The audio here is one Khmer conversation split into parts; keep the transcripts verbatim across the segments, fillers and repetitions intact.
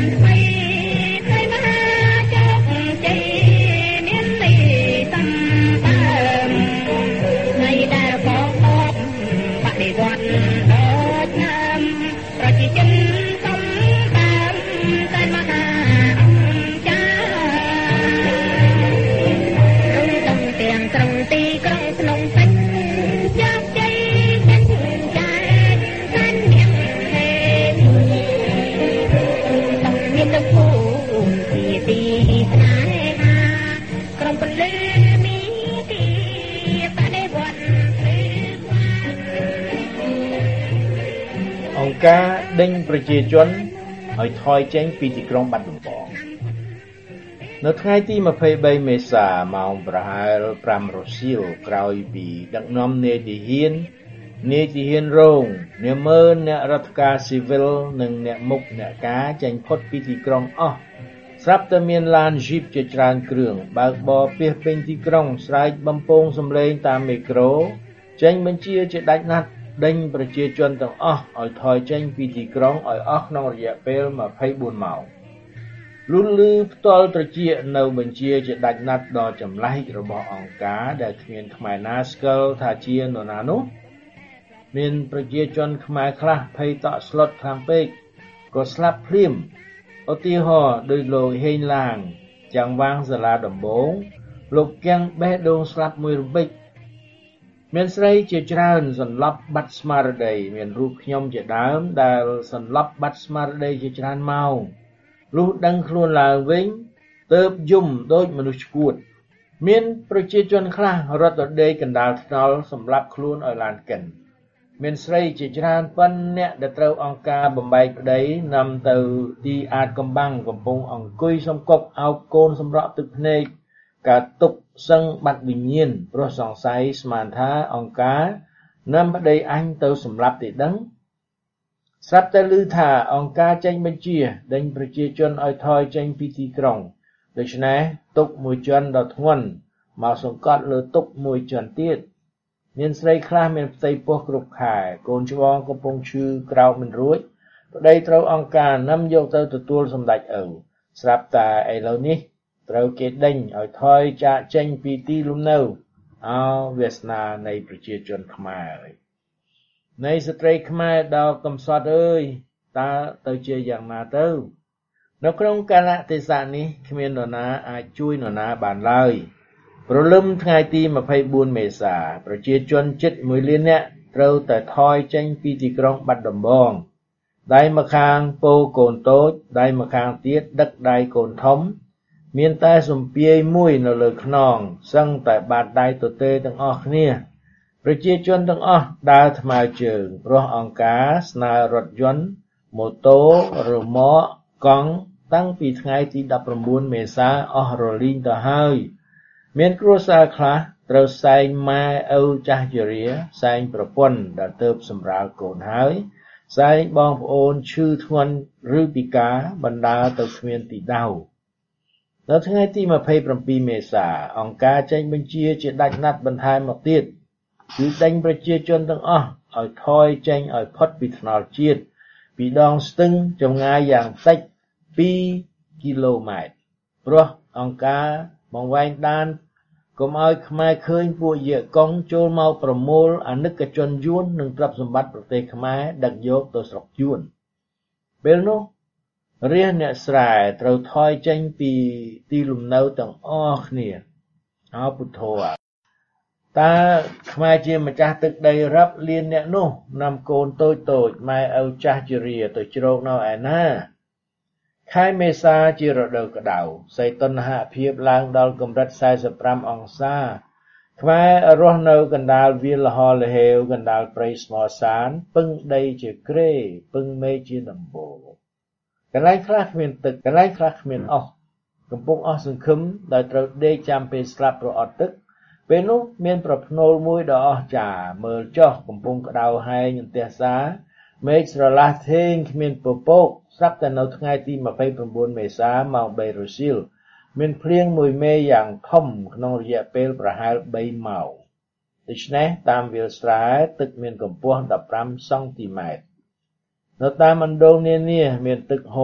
ការដេញប្រជាជនឲ្យថយចេញពីទីក្រុងបាត់ដំបងនៅថ្ងៃទីម្ភៃបីមេសាម៉ោងប្រហែលប្រាំរសៀលក្រោយពីដឹកនាំនាយទាហាននាយទាហានរងនាម៉ឺនអ្នករដ្ឋការស៊ីវិលនិងអ្នកមុខអ្នកការចេញផុតពីទីក្រុងអស់ស្រាប់តែមានឡាន Jeep ជាច្រើនគ្រឿងបើកបរពាសពេញទីក្រុងស្រែកបំពងសំឡេងតាមមេក្រូចេញបញ្ជាជាដាច់ណាត់ដេញប្រជាជនទាំងអស់ឲ្យថយចេញពីទីក្រុងឲ្យអស់ក្នុងរយៈពេលម្ភៃបួនម៉ោងលុលលឺផ្ទាល់ត្រចៀកនៅបញ្ជាជាដាច់ណាត់ដល់ចម្លែករបស់អង្គការដែលគ្មានខ្មែរណាស្គាល់ថាជានរណានោះមានប្រជាជនខ្មែរខ្លះភ័យតក់ស្លុតខ្លាំងពេកក៏ស្លាប់ភ្លាមឧទាហរណ៍ដោយលោកហេងឡាងចាំងវាងសាលាដំបងលោកកៀងបេះដូងស្លាប់មួយរំពេចមានស្រីជាច្រើនសន្លប់បាត់ស្មារតីមានរូបខ្ញុំជាដើមដែលសន្លប់បាត់ស្មារតីជាច្រើនម៉ោងលុះដឹងខ្លួនឡើងវិញទើបយំដូចមនុស្សឈួតមានប្រជាជនខ្លះរត់ទៅដេកកណ្ដាលថ្នល់សម្រាប់ខ្លួនឲ្យឡានកិនមានស្រីជាច្រើនប៉ុនអ្នកដែលត្រូវអង្គការបំបែកប្តីនាំទៅទីអាតកំបាំងកំពុងអង្គុយសំកប់អោបកូនសម្រក់ទឹកភ្នែកការទុកសឹងបាត់វិញ្ញាណព្រោះសង្ស័យស្មានថាអង្គការនាំប្តីអញទៅសម្លាប់ទេដឹងស្រាប់តែឮថាអង្គការចេញបញ្ជាដេញប្រជាជនឲ្យថយចេញពីទីក្រុងដូច្នេះទុកមួយជាន់ដ៏ធ្ងន់មកសង្កត់លើទុកមួយជាន់ទៀតមានស្រីខ្លះមានផ្ទៃពោះគ្រប់ខែកូនច្បងកំពុងឈឺក្រោកមិនរួចប្តីត្រូវអង្គការនាំយកទៅទទួលសម្ដេចឪស្រាប់តែឥឡូវនេះត្រូវគេដេញឲ្យថយចាកចេញពីទីលំនៅអោវាសនានៃប្រជាជនខ្មែរនៃស្ត្រីខ្មែរដល់កំសត់អើយតើទៅជាយ៉ាងណាទៅនៅក្នុងកាលៈទេសៈនេះគ្មាននរណាអាចជួយនរណាបានឡើយព្រលឹមថ្ងៃទីម្ភៃបួនមេសាប្រជាជនជិតមួយលាននាក់ត្រូវតែថយចេញពីទីក្រុងបាត់ដំបងដៃម្ខាងពោកូនតូចដៃម្ខាងទៀតដឹកដៃកូនធំមានតែសំពាយមួយនៅលើខ្នងសឹងតែបាតដៃទទេទាំងអស់គ្នាប្រជាជនទាំងអស់ដើរថ្មើរជើងព្រោះអង្គការស្នើរថយន្តម៉ូតូរ៉ឺម៉កកង់តាំងពីថ្ងៃទីដប់ប្រាំបួនមេសាអស់រលីងទៅហើយមានគ្រួសារខ្លះត្រូវសែងម៉ែឪចាស់ជរាសែងប្រពន្ធដែលទើបសម្រាលកូនហើយសែងបងប្អូនឈឺធ្ងន់ឬពិការបណ្ដាលទៅគ្មានទីដៅនៅថ្ងៃទីម្ភៃប្រាំពីរមេសាអង្គការចេញបញ្ជាជាដាច់ណាត់បន្ថែមមកទៀតគឺដេញប្រជាជនទាំងអស់ឲ្យថយចេញឲ្យផុតពីថ្នល់ជាតិពីដងស្ទឹងចម្ងាយយ៉ាងតិចពីរគីឡូម៉ែត្រព្រោះអង្គការបង្វែងដានកុំឲ្យខ្មែរឃើញពួកយាកុងចូលមកប្រមូលអនិកជនយួននិងទ្រព្យសម្បត្តិប្រទេសខ្មែរដឹកយកទៅស្រុកយួនពេលនោះរាជអ្នកស្រែត្រូវថយចេញពីទីលំនៅទាំងអស់គ្នាអោពុទ្ធោតើខ្មែរជាម្ចាស់ទឹកដីរាប់លានអ្នកនោះនាំកូនតូចតូចម៉ែឪចាស់ជរាទៅជ្រកនៅឯណាខែមេសាជារដូវក្តៅសីតុណ្ហភាពឡើងដល់កម្រិតសែសិបប្រាំអង្សាខ្មែររស់នៅកណ្ដាលវាលល្ហល្ហេវកណ្ដាលព្រៃស្មោសានពឹងដីជាគ្រែពឹងមេឃជាដំបូលកន្លែងខ្លះគ្មានទឹកកន្លែងខ្លះគ្មានអស់កំពុងអស់សង្ឃឹមដោយត្រូវដេកចាំពេលស្លាប់ព្រោះអត់ទឹកពេលនោះមានប្រផ្នូលមួយដ៏អស្ចារ្យមើលចុះកំពុងក្តៅហែងអន្ទះសាមេឃស្រឡះធេងគ្មានពពកស្រាប់តែនៅថ្ងៃទីម្ភៃប្រាំបួនមេសាម៉ោងបីរសៀលមានភ្លៀងមួយមេយ៉ាងធំក្នុងរយៈពេលប្រហែលបីម៉ោងដូច្នេះតាមវាលស្រែទឹកមានកម្ពស់ដប់ប្រាំសង់ទីម៉ែត្រនៅតាមអណ្ដូងនានាមានទឹកហូរ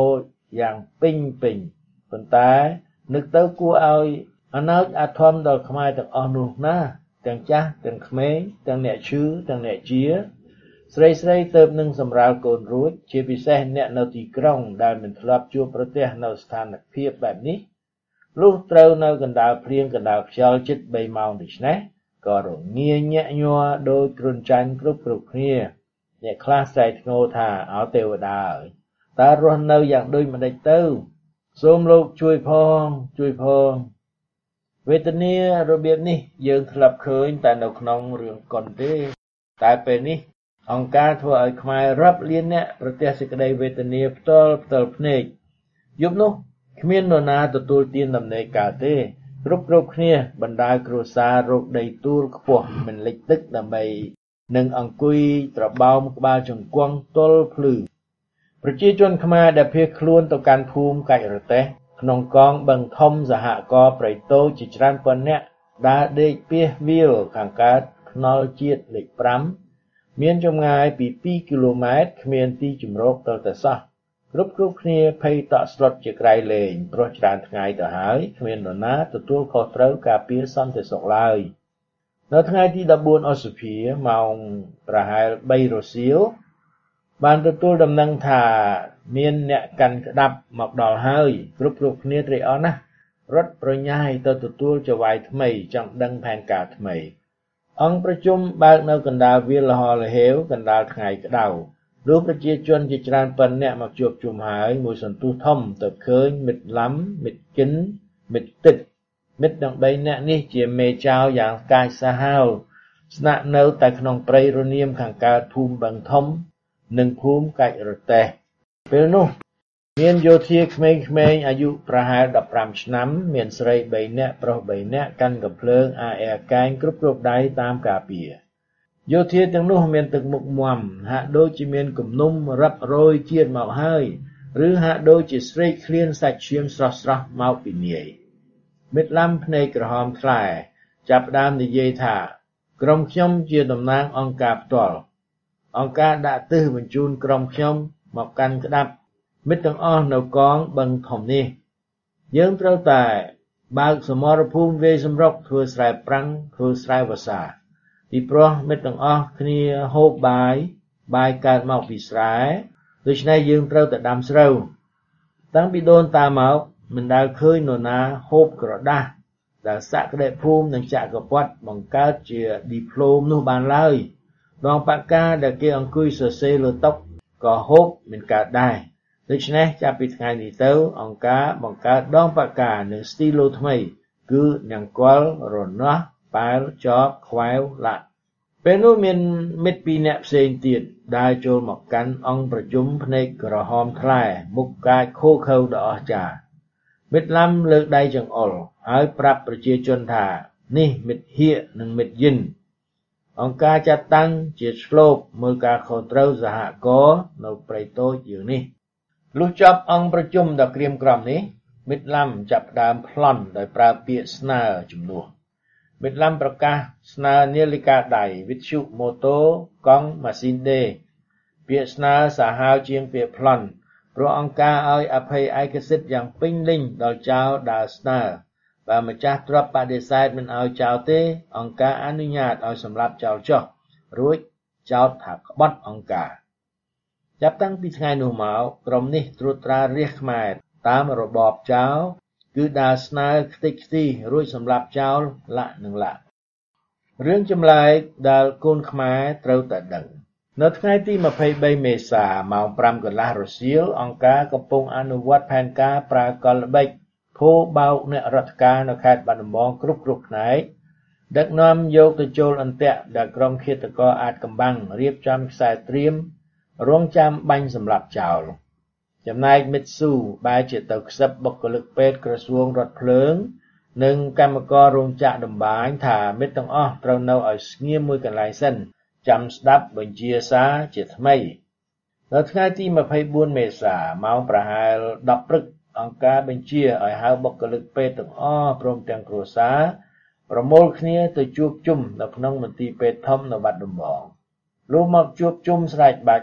យ៉ាងពេញពេញប៉ុន្តែនឹកទៅគួរឲ្យអណោចអាធម្មដល់ខ្មែរទាំងអស់នោះណាទាំងចាស់ទាំងក្មេងទាំងអ្នកឈឺទាំងអ្នកជាស្រីស្រីទៅនឹងសម្រាលកូនរួចជាពិសេសអ្នកនៅទីក្រុងដែលមិនធ្លាប់ជួបប្រទះនៅស្ថានភាពបែបនេះលុះត្រូវនៅកណ្ដាលភ្លៀងកណ្ដាលខ្យល់ជិតបីម៉ោងដូច្នេះក៏រងាញាក់ញ័រដោយគ្រុនចាញ់គ្រប់គ្រប់គ្នាអ្នកខ្លះស្រែកធ្ងរថាអោទេវតាអើយតើរស់នៅយ៉ាងដូចម្ដេចទៅសូមលោកជួយផងជួយផងវេទនារបៀបនេះយើងធ្លាប់ឃើញតែនៅក្នុងរឿងកុនទេតែពេលនេះអង្គការធ្វើឲ្យខ្មែររាប់លានអ្នកប្រទះសេចក្តីវេទនាផ្ទាល់ផ្ទាល់ភ្នែកយប់នោះគ្មាននរណាទទួលទានដំណេកកើតទេគ្រប់គ្រប់គ្នាបណ្ដាគ្រួសាររកដីទួលខ្ពស់មិនលិចទឹកដើម្បីនឹងអង្គុយត្របោមក្បាលជង្គង់ទល់ភ្លឺប្រជាជនខ្មែរដែលភៀសខ្លួនទៅកាន់ភូមិកាច់រទេះក្នុងកងបឹងធំសហករណ៍ប្រៃតូចជាច្រើនពាន់នាក់ដើរដេកពាសវាលខាងកើតខ្នល់ជាតិលេខប្រាំមានចម្ងាយពីពីរគីឡូម៉ែត្រគ្មានទីជម្រកទៅតែសោះគ្រប់គ្រប់គ្នាភ័យតក់ស្លុតជាក្រៃលែងព្រោះច្រើនថ្ងៃទៅហើយគ្មាននរណាទទួលខុសត្រូវការពារសន្តិសុខឡើយនៅថ្ងៃទីដប់បួនឧសភាម៉ោងប្រហែលបីរសៀលបានទទួលដំណឹងថាមានអ្នកកាន់ក្តាប់មកដល់ហើយគ្រប់គ្រប់គ្នាត្រេកអរណាស់រត់ប្រញាយទៅទទួលចៅហ្វាយថ្មីចង់ដឹងផែនការថ្មីអង្គប្រជុំបើកនៅកណ្ដាលវាលលហលហេវកណ្ដាលថ្ងៃក្តៅលុះប្រជាជនជាច្រើនប៉ុណ្ណអ្នកមកជួបជុំហើយមួយសន្ទុះធំទៅឃើញមិត្តឡាំមិត្តគិនមិត្តទឹកមិត្តទាំងបីនាក់នេះជាមេចៅយ៉ាងកាចសាហាវស្នាក់នៅតែក្នុងព្រៃរនាមខាងកើតភូមិបឹងធំនិងភូមិកាច់រទេះពេលនោះមានយោធាក្មេងៗអាយុប្រហែលដប់ប្រាំឆ្នាំមានស្រីបីនាក់ប្រុសបីនាក់កាន់កាភ្លើងអាអែកែងគ្រប់គ្រប់ដៃតាមការពារយោធាទាំងនោះមានទឹកមុខមាំហាក់ដូចជាមានគំនុំរឹបរយជាតិមកហើយឬហាក់ដូចជាស្រេកឃ្លានសាច់ឈាមស្រស់ស្រស់មកពីនាយមិត្តឡាំភ្នែកក្រហមថ្លាចាប់ផ្ដើមនិយាយថាក្រុមខ្ញុំជាតំណាងអង្គការផ្ទាល់អង្គការដាក់ទិសបញ្ជូនក្រុមខ្ញុំមកកាន់ក្តាប់មិត្តទាំងអស់នៅកងបឹងធំនេះយើងត្រូវតែបើកសមរភូមិវាយសម្រុកធ្វើស្រែប្រាំងធ្វើស្រែវស្សាពីព្រោះមិត្តទាំងអស់គ្នាហូបបាយបាយកើតមកពីស្រែដូច្នេះយើងត្រូវតែដាំស្រូវតាំងពីដូនតាមកមិនដែលឃើញនរណាហូបក្រដាសដែលសក្តិភូមិនិងចក្រពត្តិបង្កើតជាឌីប្លូមនោះបានឡើយដងបក្កាដែលគេអង្គុយសរសេរលើតុក៏ហូបមិនកើតដែរដូច្នេះចាប់ពីថ្ងៃនេះទៅអង្គការបង្កើតដងបក្កានិងស្ទីឡូថ្មីគឺញ៉ាំកលរនាស់ប៉ែលចបខ្វែវឡាក់ពេលនោះមានមិត្តពីរនាក់ផ្សេងទៀតដើរចូលមកកាន់អង្គប្រជុំភ្នែកក្រហមថ្លាមុខកាចខូខើដ៏អស្ចារ្យមិត្តឡាំលើកដៃចង្អុលហើយប្រាប់ប្រជាជនថានេះមិត្តហៀកនិងមិត្តយិនអង្គការចាត់តាំងជាឆ្លូបមើលការខុសត្រូវសហករណ៍នៅព្រៃតូចយើងនេះលុះចប់អង្គប្រជុំដ៏ក្រៀមក្រំនេះមិត្តឡាំចាប់ផ្ដើមប្លន់ដោយប្រើពាក្យស្នើជំនួសមិត្តឡាំប្រកាសស្នើនាឡិកាដៃវិទ្យុម៉ូតូកង់ម៉ាស៊ីនដេពាក្យស្នើសាហាវជាងពាក្យប្លន់ព្រោះអង្គការឲ្យអភ័យឯកសិទ្ធិយ៉ាងពេញលេញដល់ចៅដើរស្នើបើម្ចាស់ទ្រព្យបដិសេធមិនឲ្យចោលទេអង្គការអនុញ្ញាតឲ្យសម្លាប់ចោលចុះរួចចោទថាក្បត់អង្គការចាប់តាំងពីថ្ងៃនោះមកក្រុមនេះត្រួតត្រារាជខ្មែរតាមរបបចោលគឺដើរស្នើខ្ទេចខ្ទីរួចសម្លាប់ចោលលាក់នឹងលាក់រឿងចម្លែកដែលកូនខ្មែរត្រូវតែដឹងនៅថ្ងៃទីម្ភៃបីមេសាម៉ោងប្រាំកន្លះរសៀលអង្គការកំពុងអនុវត្តផែនការប្រើកលល្បិចភោបោកអ្នករដ្ឋការនៅខេត្តបាត់ដំបងគ្រប់គ្រប់ផ្នែកដឹកនាំយកទៅចូលអន្ទាក់ដែលក្រុមឃាតករអាចកំបាំងរៀបចំខ្សែត្រៀមរងចាំបាញ់សម្លាប់ចោលចំណែកមិតស៊ូបែរជាទៅខ្សឹបបុគ្គលិកពេទ្យក្រសួងរថភ្លើងនិងកម្មកររោងចក្រដំបានថាមិត្តទាំងអស់ត្រូវនៅឲ្យស្ងៀមមួយកន្លែងសិនចាំស្ដាប់បញ្ជាសារជាថ្មីនៅថ្ងៃទីម្ភៃបួនមេសាម៉ោងប្រហែលដប់ព្រឹកអង្គការបញ្ជាឲ្យហៅបុគ្គលិកពេទ្យទាំងអស់ព្រមទាំងគ្រួសារប្រមូលគ្នាទៅជួបជុំនៅក្នុងមន្ទីរពេទ្យធំនៅបាត់ដំបងលុះមកជួបជុំស្រែកបាច់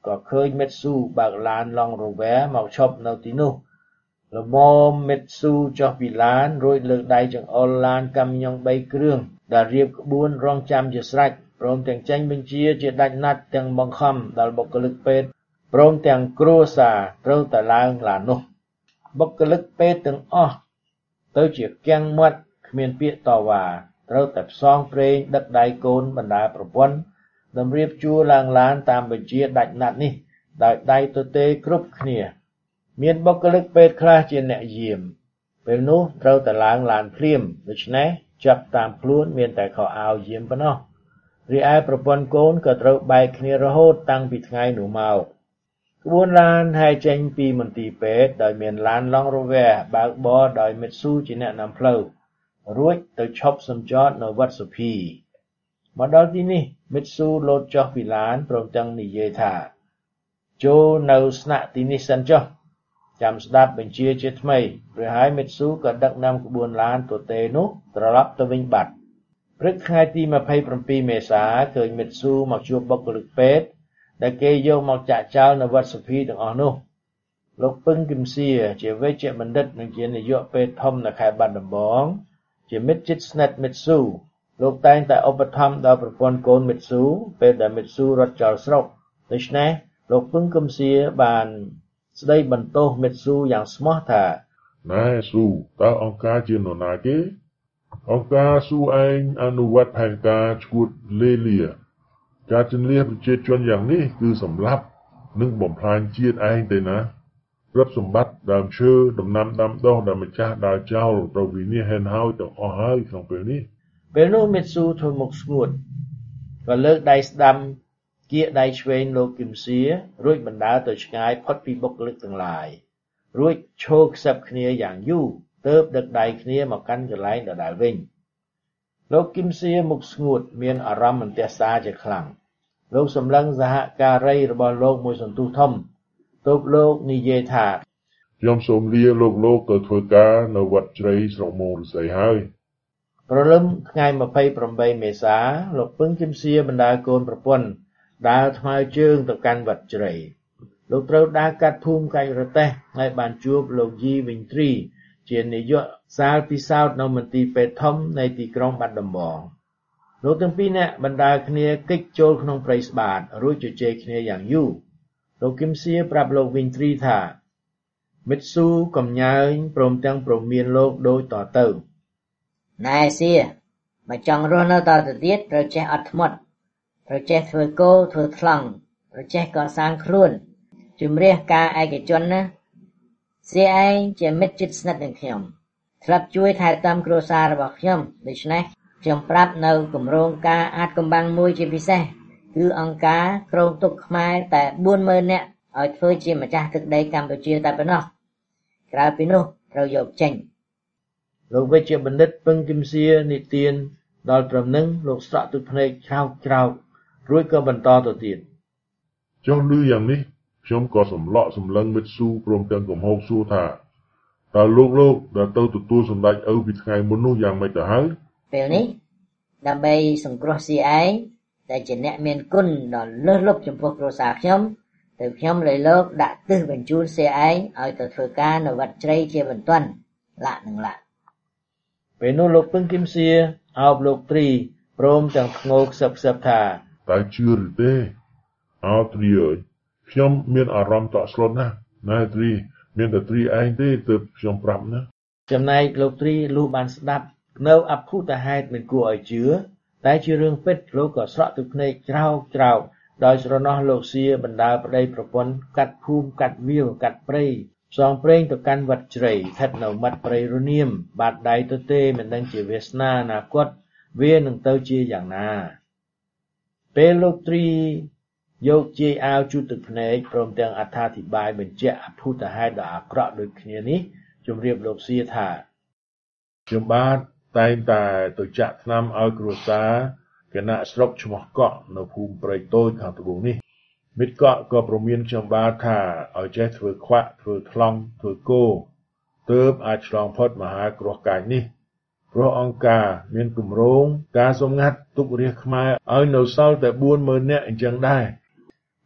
ក៏ឃើញមិតស៊ូបើកឡានឡង់រ៉ូវែមកឈប់នៅទីនោះល្មមមិតស៊ូចុះពីឡានរួចលើកដៃចង្អុលឡានកាំញ៉ុងបីគ្រឿងដែលរៀបក្បួនរងចាំជាស្រេចព្រមទាំងចេញបញ្ជាជាដាច់ណាត់ទាំងបង្ខំដល់បុគ្គលិកពេទ្យព្រមទាំងគ្រួសារត្រូវតែឡើងឡាននោះបុគ្គលិកពេទ្យទាំងអស់ទៅជាគាំងមាត់គ្មានពាក្យតវ៉ាត្រូវតែផ្សងព្រេងដឹកដៃកូនបណ្ដាប្រពន្ធតម្រៀបជួរឡើងឡានតាមបញ្ជាដាច់ណាត់នេះដោយដៃទទេគ្រប់គ្នាមានបុគ្គលិកពេទ្យខ្លះជាអ្នកយាមពេលនោះត្រូវតែឡើងឡានភ្លាមដូច្នេះចាប់តាមខ្លួនមានតែខោអាវយាមប៉ុណ្ណោះរីឯប្រពន្ធកូនក៏ត្រូវបែកគ្នារហូតតាំងពីថ្ងៃនោះមកក្បួនឡានហើយចេញពីមន្ទីរពេទ្យដោយមានឡានឡង់រ៉ូវែបើកបរដោយមិតស៊ូជាអ្នកនាំផ្លូវរួចទៅឈប់សំចតនៅវត្តសុភីមកដល់ទីនេះមិតស៊ូលោតចុះពីឡានព្រមទាំងនិយាយថាចូលនៅស្នាក់ទីនេះសិនចុះចាំស្ដាប់បញ្ជាជាថ្មីព្រះហើយមិតស៊ូក៏ដឹកនាំក្បួនឡានទទេនោះត្រឡប់ទៅវិញបាត់ព្រឹកថ្ងៃទីម្ភៃប្រាំពីរមេសាឃើញមិតស៊ូមកជួបបុគ្គលិកពេទ្យដែលគេយកមកចាក់ចោលនៅវត្តសុភីទាំងអស់នោះលោកពឹងគឹមសៀជាវេជ្ជបណ្ឌិតនិងជានាយកពេទ្យធំនៅខេត្តបាត់ដំបងជាមិត្តជិតស្និទ្ធមិតស៊ូលោកតែងតែឧបត្ថម្ភដល់ប្រពន្ធកូនមិតស៊ូពេលដែលមិតស៊ូរត់ចោលស្រុកដូច្នេះលោកពឹងគឹមសៀបានស្ដីបន្ទោសមិតស៊ូយ៉ាងស្មោះថាណែស៊ូតើអង្គការជានរណាគេអង្គការស៊ូឯងអនុវត្តផែនការឈួតលេលាការជន្លៀសប្រជាជនយ៉ាងនេះគឺសម្លាប់និងបំផ្លាញជាតិឯងទេណាទ្រព្យសម្បត្តិដើមឈើដំណាំដាំដុះដែលម្ចាស់ដើរចោលត្រូវវិនិច្ឆ័យហេតុហើយទាំងអស់ហើយក្នុងពេលនេះពេលនោះមិតស៊ូធ្វើមុខស្ងួតក៏លើកដៃស្ដាំគៀកដៃឆ្វេងលោកគឹមសៀរួចបណ្ដើរទៅឆ្ងាយផុតពីបុគ្គលិកទាំងឡាយរួចឈរខ្សឹបគ្នាយ៉ាងយូរទើបដឹកដៃគ្នាមកកាន់កន្លែងដដែលវិញលោកគឹមសៀមុខស្ងួតមានអារម្មណ៍មិនទះសារជាខ្លាំងលោកសម្លឹងសហការីរបស់លោកមួយសន្ទុះធំទើបលោកនិយាយថាខ្ញុំសូមលាលោកលោកទៅធ្វើការនៅវត្តជ្រៃស្រុកមោរិស័យហើយព្រលឹមថ្ងៃម្ភៃប្រាំបីមេសាលោកពឹងគឹមសៀបណ្ដាលកូនប្រពន្ធដើរថ្មើរជើងទៅកាន់វត្តជ្រៃលោកត្រូវដើរកាត់ភូមិកាច់រទេះហើយបានជួបលោកយីវិញទ្រីជានាយកសាលពិសោធន៍នៅមន្ទីរពេទ្យធំនៃទីក្រុងបាត់ដំបងលោកទាំងពីរនាក់បណ្ដាលគ្នាគេចចូលក្នុងព្រៃស្បាតរួចជជែកគ្នាយ៉ាងយូរលោកគឹមសៀប្រាប់លោកវិញទ្រីថាមិតស៊ូកំញើញព្រមទាំងព្រមានលោកដូចតទៅណែសៀបើចង់រស់នៅតទៅទៀតត្រូវចេះអត់ធ្មត់ត្រូវចេះធ្វើគោធ្វើថ្លង់ត្រូវចេះកសាងខ្លួនជំរះការឯកជនណាសៀឯងជាមិត្តជិតស្និទ្ធនឹងខ្ញុំធ្លាប់ជួយថែទាំគ្រួសាររបស់ខ្ញុំដូច្នេះខ្ញុំប្រាប់នៅគម្រោងការអាចកំបាំងមួយជាពិសេសគឺអង្គការក្រងទុកខ្មែរតែបួនម៉ឺននាក់ឲ្យធ្វើជាម្ចាស់ទឹកដីកម្ពុជាតែប៉ុណ្ណោះក្រៅពីនោះត្រូវយកចេញលោកវេជ្ជបណ្ឌិតពឹងគឹមសៀនិទានដល់ត្រឹមនឹងលោកស្រក់ទឹកភ្នែកច្រោកច្រោករួចក៏បន្តទៅទៀតចុះឮយ៉ាងនេះខ្ញុំក៏សម្លក់សម្លឹងមិតស៊ូព្រមទាំងកំហុសសួរថាតើលោកលោកដែលទៅទទួលសម្ដេចឪពីថ្ងៃមុននោះយ៉ាងម៉េចទៅហើយពេលនេះដើម្បីសង្គ្រោះសៀឯងដែលជាអ្នកមានគុណដ៏លើសលប់ចំពោះគ្រួសារខ្ញុំទៅខ្ញុំលើលោកដាក់ទិសបញ្ជូនសៀឯងឲ្យទៅធ្វើការនៅវត្តជ្រៃជាបន្ទាន់លាក់នឹងលាក់ពេលនោះលោកពឹងគឹមសៀអោបលោកទ្រីព្រមទាំងធ្ងោខ្សឹបខ្សឹបថាតើជឿឬទេអោទ្រីអើយខ្ញុំមានអារម្មណ៍តក់ស្លុតណាស់ណែទ្រីមានតែទ្រីឯងទេទើបខ្ញុំប្រាប់ណាចំណែកលោកទ្រីលុះបានស្ដាប់នៅអភូតហេតុមិនគួរឲ្យជឿតែជារឿងពិតលោកក៏ស្រក់ទឹកភ្នែកច្រោកច្រោកដោយស្រណោះលោកសៀបណ្ដាប្តីប្រពន្ធកាត់ភូមិកាត់វាលកាត់ព្រៃផ្សងព្រេងទៅកាន់វត្តជ្រៃស្ថិតនៅមាត់ព្រៃរនាមបាតដៃទទេមិនដឹងជាវាសនាអនាគតវានឹងទៅជាយ៉ាងណាពេលលោកទ្រីយកជាយអាវជូតទឹកភ្នែកព្រមទាំងអត្ថាធិប្បាយបញ្ជាក់អភូតហេតុដ៏អាក្រក់ដូចគ្នានេះជម្រាបលោកសៀថាខ្ញុំបាទតែងតែទៅចាក់ថ្នាំឲ្យគ្រួសារគណៈស្រុកឈ្មោះកក់នៅភូមិព្រៃតូចខាងត្បូងនេះមិត្តកក់ក៏ប្រមានខ្ញុំបាទថាឲ្យចេះធ្វើខ្វាក់ធ្វើថ្លង់ធ្វើគោទើបអាចឆ្លងផុតមហាគ្រោះកាចនេះព្រោះអង្គការមានគម្រោងការសម្ងាត់ទុករាជខ្មែរឲ្យនៅសល់តែបួនម៉ឺននាក់អញ្ចឹងដែរ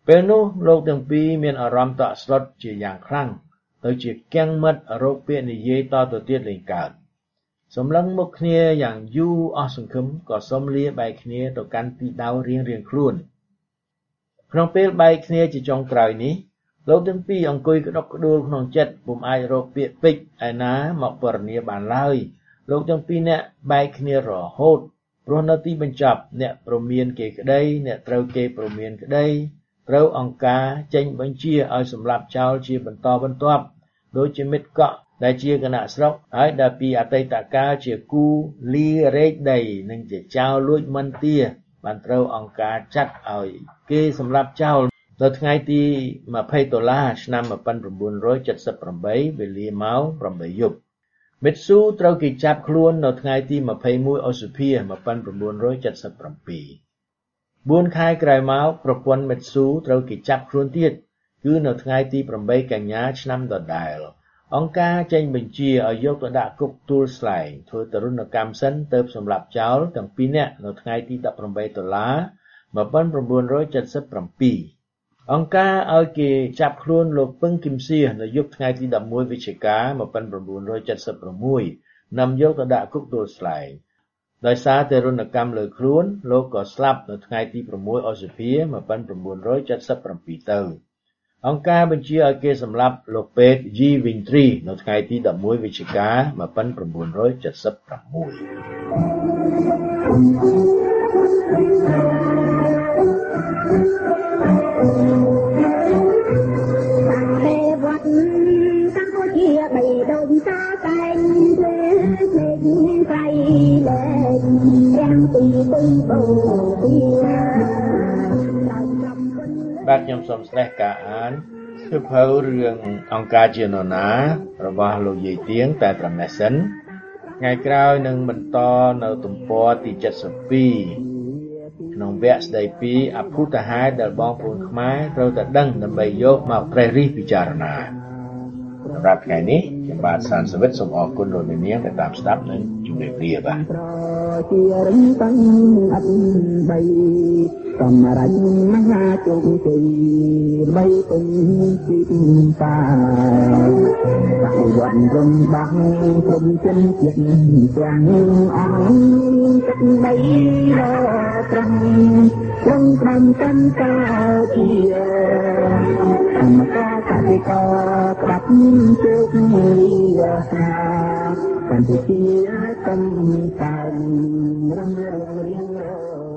ពេលនោះលោកទាំងពីរមានអារម្មណ៍តក់ស្លុតជាយ៉ាងខ្លាំងទៅជាគាំងមិត្តរោគពាក្យនិយាយតទៅទៀតលេងកើតសម្លឹងមុខគ្នាយ៉ាងយូរអស់សង្ឃឹមក៏សុំលាបែកគ្នាទៅកាន់ទីដៅរៀងរៀងខ្លួនក្នុងពេលបែកគ្នាជាចុងក្រោយនេះលោកទាំងពីរអង្គុយក្តុកក្តួលក្នុងចិត្តពុំអាចរកពាក្យពេចន៍ឯណាមកពរនាបានឡើយលោកទាំងពីរនាក់បែកគ្នារហូតព្រោះនៅទីបញ្ចប់អ្នកប្រមានគេក្តីអ្នកត្រូវគេប្រមានក្តីត្រូវអង្គការចេញបញ្ជាឲ្យសម្លាប់ចោលជាបន្តបន្ទាប់ដូចជាមិត្តកក់ដែលជាគណៈស្រុកហើយដែលពីអតីតកាលជាគូលីរែកដីនិងជាចៅលួចមិនទាបានត្រូវអង្គការចាត់ឲ្យគេសម្លាប់ចោលនៅថ្ងៃទី20តុលាឆ្នាំ1978វេលាម៉ោង8យប់មិតស៊ូត្រូវគេចាប់ខ្លួននៅថ្ងៃទី21ឧសភា1977 4ខែក្រោយមកប្រពន្ធមិតស៊ូត្រូវគេចាប់ខ្លួនទៀតគឺនៅថ្ងៃទី8កញ្ញាឆ្នាំដដែលអង្គការចេញបញ្ជាឲ្យយកទៅដាក់គុកទួលស្លែងធ្វើទរណកម្មសិនទើបសម្លាប់ចោលទាំងពីរនាក់នៅថ្ងៃទី18តុលា1977អង្គការឲ្យគេចាប់ខ្លួនលោកពឹងគឹមសៀនៅយប់ថ្ងៃទី11វិច្ឆិកា1976នាំយកទៅដាក់គុកទួលស្លែងដោយសារតែរណកម្មលើខ្លួនលោកក៏ស្លាប់នៅថ្ងៃទី6ឧសភា1977ទៅអង្គការបញ្ជាឲ្យគេសម្លាប់លោកពេទ្យ G Wintry នៅថ្ងៃទី11វិច្ឆិកា1978បាទខ្ញុំសូមស្ដេចការអានសៀវភៅរឿងអង្គការជានរណារបស់លោកយាយទៀងតែត្រឹមនេះសិនថ្ងៃក្រោយនឹងបន្តនៅទំព័រទីседbảyក្នុងវគ្គស្ដីពីអភូតហេតុដែលបងប្អូនខ្មែរត្រូវតែដឹងដើម្បីយកមកត្រេះរិះពិចារណាសម្រាប់ថ្ងៃនេះខ្ញុំបាទសានសវិតសូមអរគុណលោកអ្នកនាងដែលតាមស្ដាប់និងជម្រាបលាបាទជារឹងតាំងអត់បីសម្រាប់មហាជោគជ័យបីពេញពីតាបវត្តរំបាំងព្រមចិនចិត្តទាំងអង្គទឹកបីរត្រង់ត្រង់តាមកាន់តាជាអមតាកតិកក្បាត់ជោគវាសនាកម្ពុជាកំសាន្តរំរៀង